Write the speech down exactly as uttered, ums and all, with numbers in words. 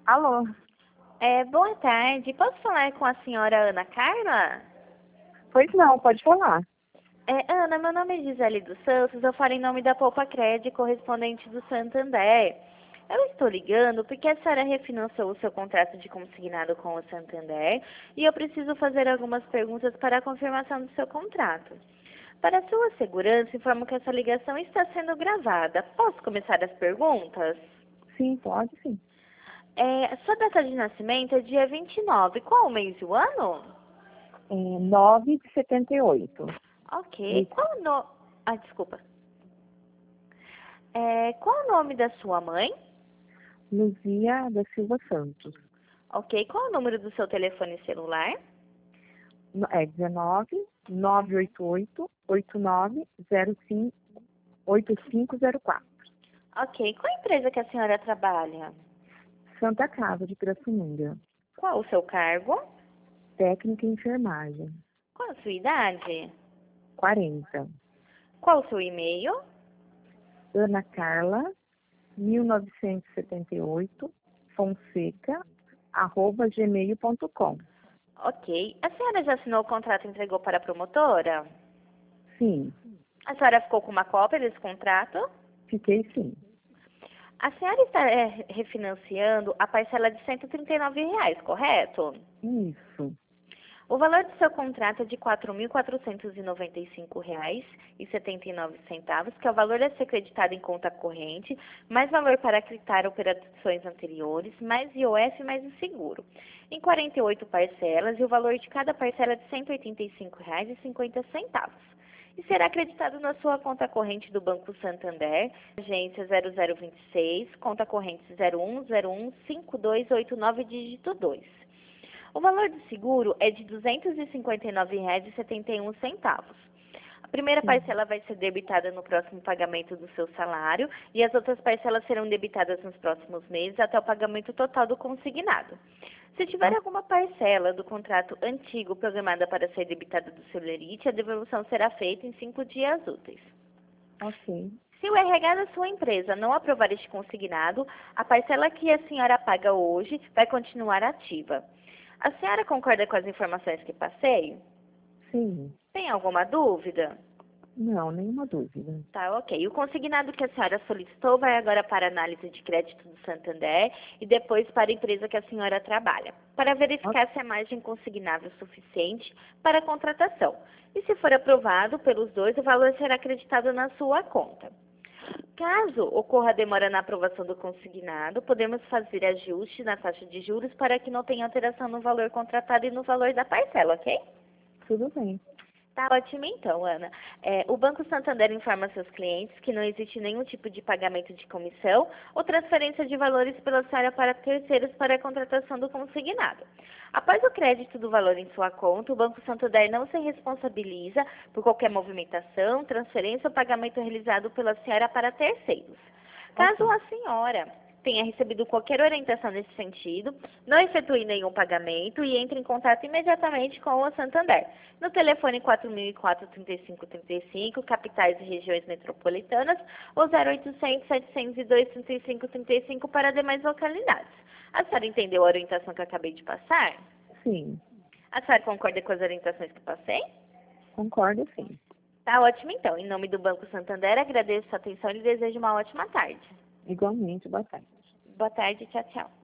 Alô? É, boa tarde. Posso falar com a senhora Ana Carla? Pois não, pode falar. É, Ana, meu nome é Gisele dos Santos, eu falo em nome da Poupa Cred, correspondente do Santander. Eu estou ligando porque a senhora refinanciou o seu contrato de consignado com o Santander e eu preciso fazer algumas perguntas para a confirmação do seu contrato. Para sua segurança, informo que essa ligação está sendo gravada. Posso começar as perguntas? Sim, pode sim. É, sua data de nascimento é dia vinte e nove. Qual o mês e o ano? É nove de setenta e oito. Ok. Isso. Qual o nome... Ah, desculpa. É, qual o nome da sua mãe? Luzia da Silva Santos. Ok. Qual o número do seu telefone celular? No- É dezenove, nove oito oito, oito nove zero cinco, oito cinco zero quatro. Ok. Qual a empresa que a senhora trabalha? Santa Casa de Pirassununga. Qual o seu cargo? Técnica em enfermagem. Qual a sua idade? quarenta. Qual o seu e-mail? Ana Carla, mil novecentos e setenta e oito, Fonseca, arroba gmail ponto com. Ok. A senhora já assinou o contrato e entregou para a promotora? Sim, A senhora ficou com uma cópia desse contrato? fiquei sim. A senhora está é, refinanciando a parcela de cento e trinta e nove reais, correto? Isso. O valor do seu contrato é de quatro mil quatrocentos e noventa e cinco reais e setenta e nove centavos, que é o valor a ser creditado em conta corrente, mais valor para quitar operações anteriores, mais I O F mais o seguro, em quarenta e oito parcelas, e o valor de cada parcela é de cento e oitenta e cinco reais e cinquenta centavos. E será acreditado na sua conta corrente do Banco Santander, agência zero zero vinte e seis, conta corrente zero um zero um cinco dois oito nove, dígito dois. O valor do seguro é de duzentos e cinquenta e nove reais e setenta e um centavos. A primeira Sim. parcela vai ser debitada no próximo pagamento do seu salário e as outras parcelas serão debitadas nos próximos meses até o pagamento total do consignado. Se tiver alguma parcela do contrato antigo programada para ser debitada do seu lerite, a devolução será feita em cinco dias úteis. Ok. Se o R H da sua empresa não aprovar este consignado, a parcela que a senhora paga hoje vai continuar ativa. A senhora concorda com as informações que passei? Sim. Tem alguma dúvida? Não, nenhuma dúvida. Tá, ok. O consignado que a senhora solicitou vai agora para a análise de crédito do Santander e depois para a empresa que a senhora trabalha, para verificar se a margem consignável é suficiente para a contratação. E se for aprovado pelos dois, o valor será acreditado na sua conta. Caso ocorra demora na aprovação do consignado, podemos fazer ajuste na taxa de juros para que não tenha alteração no valor contratado e no valor da parcela, ok? Tudo bem. Tá ótimo então, Ana. É, o Banco Santander informa seus clientes que não existe nenhum tipo de pagamento de comissão ou transferência de valores pela senhora para terceiros para a contratação do consignado. Após o crédito do valor em sua conta, o Banco Santander não se responsabiliza por qualquer movimentação, transferência ou pagamento realizado pela senhora para terceiros. Caso a senhora tenha recebido qualquer orientação nesse sentido, não efetue nenhum pagamento e entre em contato imediatamente com o Santander, no telefone quatro mil e quatro, trinta e cinco trinta e cinco, capitais e regiões metropolitanas, ou zero oitocentos, setecentos e dois, trinta e cinco trinta e cinco para demais localidades. A senhora entendeu a orientação que eu acabei de passar? Sim. A senhora concorda com as orientações que passei? Concordo, sim. Tá ótimo então. Em nome do Banco Santander, agradeço a atenção e lhe desejo uma ótima tarde. Igualmente, boa tarde. Boa tarde, tchau, tchau.